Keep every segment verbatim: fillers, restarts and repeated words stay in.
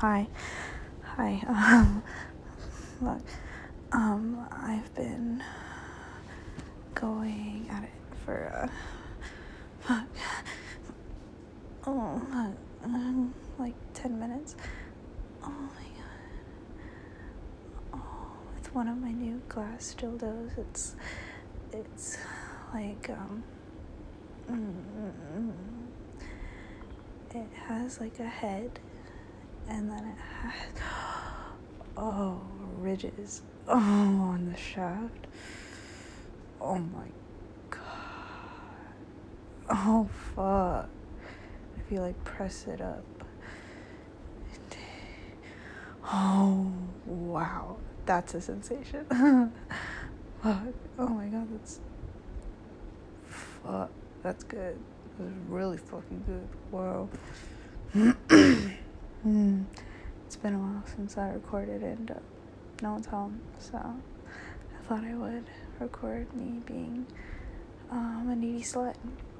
Hi. Hi. Um, look, um, I've been going at it for, uh, fuck, oh, fuck, um, like ten minutes. Oh my god. Oh, it's one of my new glass dildos. It's, it's like, um, mm, it has like a head, and then it has, oh, ridges, oh, on the shaft. Oh my god. Oh fuck. If you like press it up. Oh wow. That's a sensation. Fuck. Oh my god, that's fuck. That's good. That's really fucking good. Wow. mm. It's been a while since I recorded and uh, no one's home, so I thought I would record me being um, a needy slut.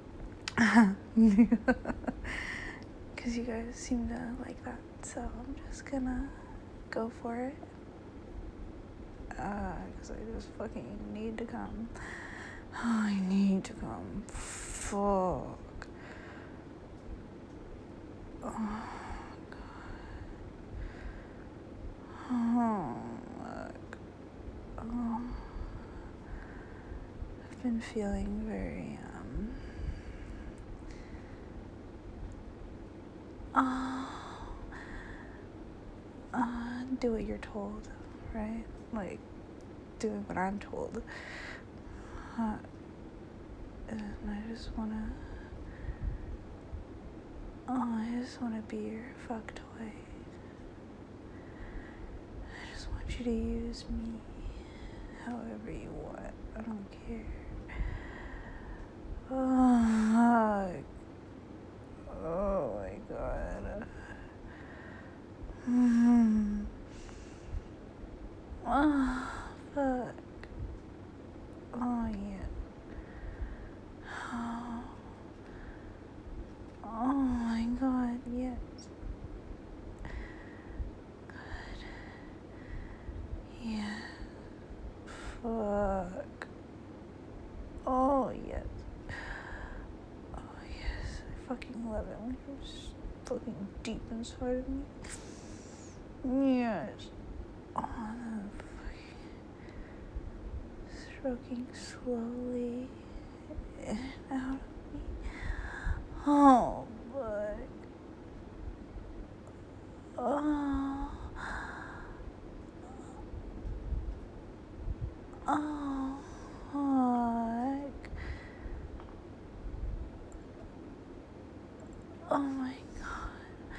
Because you guys seem to like that, so I'm just gonna go for it. Uh, because I just fucking need to come. I need to come. Fuck. Oh, God. Oh, look. Oh. I've been feeling very, um... Oh... Uh, do what you're told, right? Like, doing what I'm told. Uh, and I just wanna... Oh, I just wanna be your fuck toy. I just want you to use me however you want. I don't care. Oh, oh my god. Mm. Oh, fuck. Oh, yeah. Oh. Oh my god, yes. Good. Yeah. Fuck. Oh, yes. Oh, yes. I fucking love it when you're just looking deep inside of me. Yes. Oh, the fucking stroking slowly in and out of me. Oh, but oh, oh, fuck. Oh my god.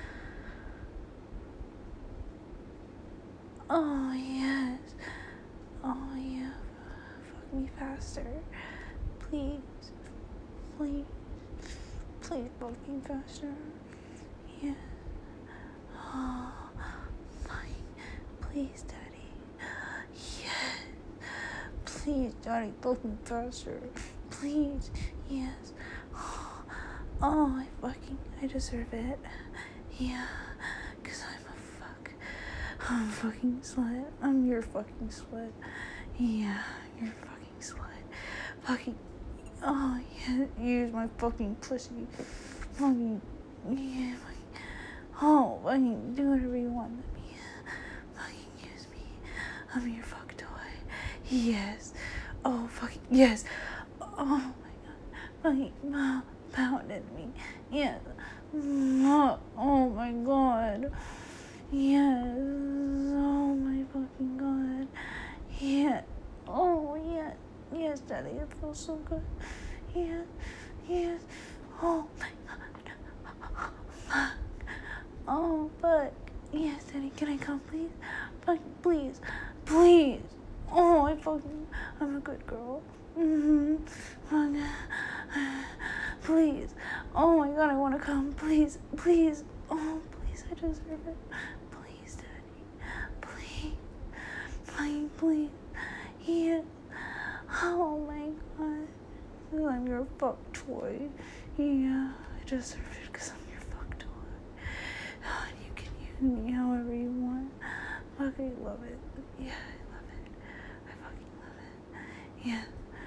Oh yes. Oh yeah. Fuck me faster, please, please, please. Fuck me faster. Yeah. Oh, my. Please, Daddy. Yes. Please, Daddy, fuck me faster. Please. Yes. Oh, I fucking, I deserve it. Yeah. Cause I'm a fuck. I'm a fucking slut. I'm your fucking slut. Yeah, you're a fucking slut. Fucking, oh, yeah, use my fucking pussy. Fucking, yeah, fucking, oh, fucking, do whatever you want with me. Fucking use me. I'm your fuck toy. Yes. Oh, fucking, yes. Oh my god. Fucking, mom pounded me. Yes. Oh my god. Yes. Oh my fucking god. Yeah. Oh, yeah. Yes, Daddy, it feels so good. Yes. Yes. Oh my god. Oh, but yes, Daddy, can I come, please? Fucking, please. Please. Oh, I fucking, I'm a good girl. Mm-hmm. Please. Oh my god, I want to come. Please. Please. Oh, please, I deserve it. Please, Daddy. Please. Please, please. Yeah. Oh my god. I'm your fuck toy. Yeah, I deserve it because I'm your fuck toy. And you can use me however you want. Fucking love it. Yeah, I love it. I fucking love it. Yeah.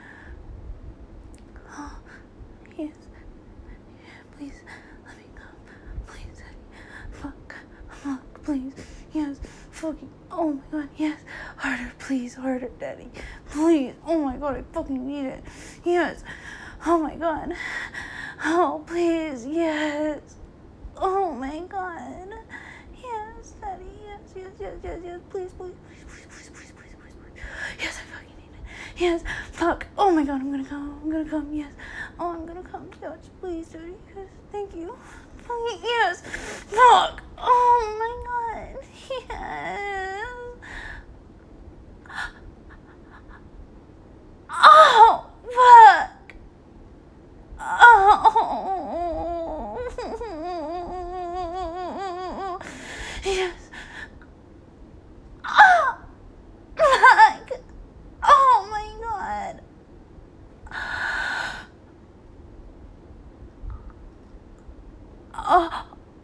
Oh, yes. Please, let me come. Please, fuck. Fuck, please. Yes. Fucking, oh my god, yes. Harder, please. Harder, daddy. Please. Oh my god, I fucking need it. Yes. Oh my god. Oh, please. Yes. Oh my god. Yes, daddy. Yes, yes, yes, yes, yes. Please, please, please, please, please, please, please, please, please. Yes, I fucking need it. Yes. Fuck. Oh my god, I'm gonna come. I'm gonna come. Yes. Oh, I'm gonna come. Yes, please, daddy. Yes. Thank you. Fucking yes. Fuck. Oh my god. Yes. Oh, fuck. Oh. Yes. Oh, fuck. Oh my god. Oh.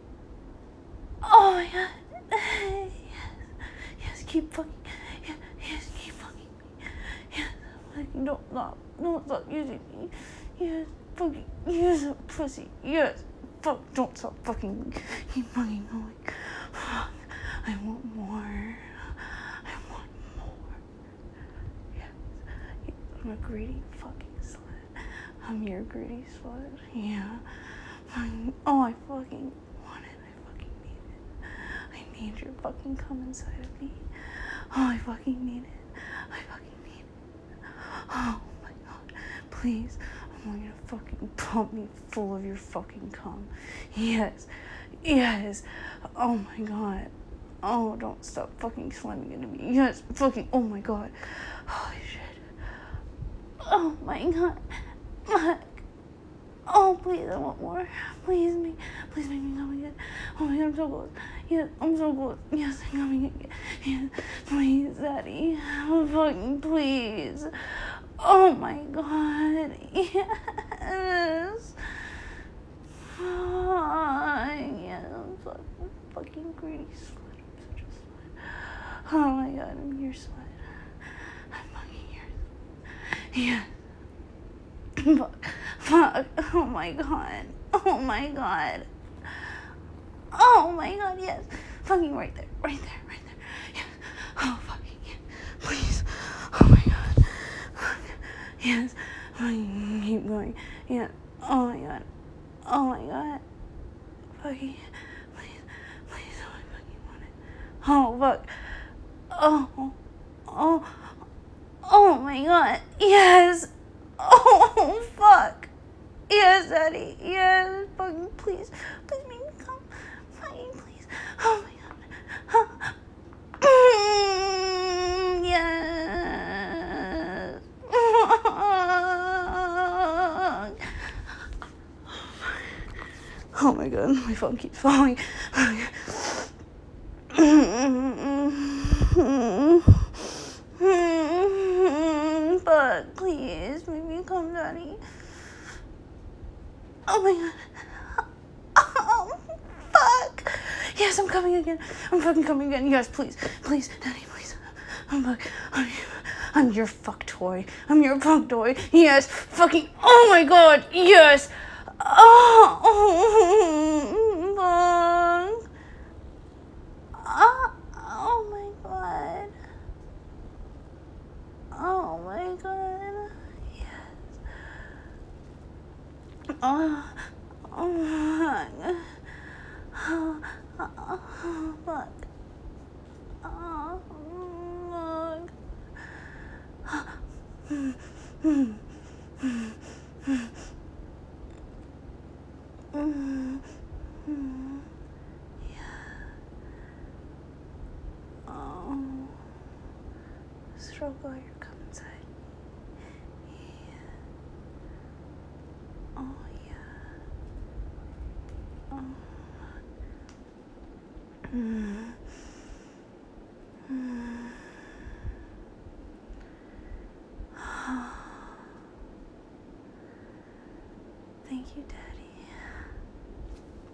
Oh my god. Yes. Yes, keep fucking. Yes, yes, keep fucking me. Yes. Fucking don't stop. Don't stop using me. Yes. Fucking. Yes, pussy. Yes. Fuck. Don't stop fucking me. Keep fucking going. Fuck. I want more. I want more. Yes. I'm a greedy fucking slut. I'm your greedy slut. Yeah. Fucking. Oh, I fucking want it. I fucking need it. I need your fucking cum inside of me. Oh, I fucking need it. I fucking need it. Oh my god. Please. I want you to fucking pump me full of your fucking cum. Yes. Yes. Oh my god. Oh, don't stop fucking slamming into me. Yes. Fucking. Oh my god. Holy shit. Oh my god. Fuck. Oh, please, I want more. Please, me. Please make me come again. Oh my god, I'm so close. Yes, I'm so close. Yes, I'm coming again. Yes, please, daddy. Oh, fucking please. Oh my god. Yes. Oh, yes, I'm fucking, fucking greedy slut. I'm such a slut. Oh my god, I'm your slut. I'm fucking yours. Yes. Fuck. Fuck. Oh my god. Oh my god. Oh my god, yes. Fucking right there. Right there. Right there. Yes. Oh, fucking yes. Please. Oh my god. Fuck. Yes. Fucking keep going. Yeah. Oh my god. Oh my god. Fucking. Please. Please. Oh, I fucking want it. Oh, fuck. Oh. Oh. Oh my god. Yes. Oh, fuck. Yes, daddy. Yes. Fucking please. Please make me come. Fucking please. Oh my god. Mm, yes. Oh my god. My phone keeps falling. But please, make me come, daddy. Oh my god. Oh, fuck. Yes, I'm coming again. I'm fucking coming again. Yes, please. Please, daddy, please. I'm fuck. I'm, I'm your fuck toy. I'm your fuck toy. Yes. Fucking. Oh my god. Yes. Oh. Fuck. Oh, oh my god. Oh my god. Yes. Oh. Oh, fuck. Oh, fuck. Oh, fuck. Yeah. Oh. Stroke all your cum inside. Yeah. Oh, yeah. Oh.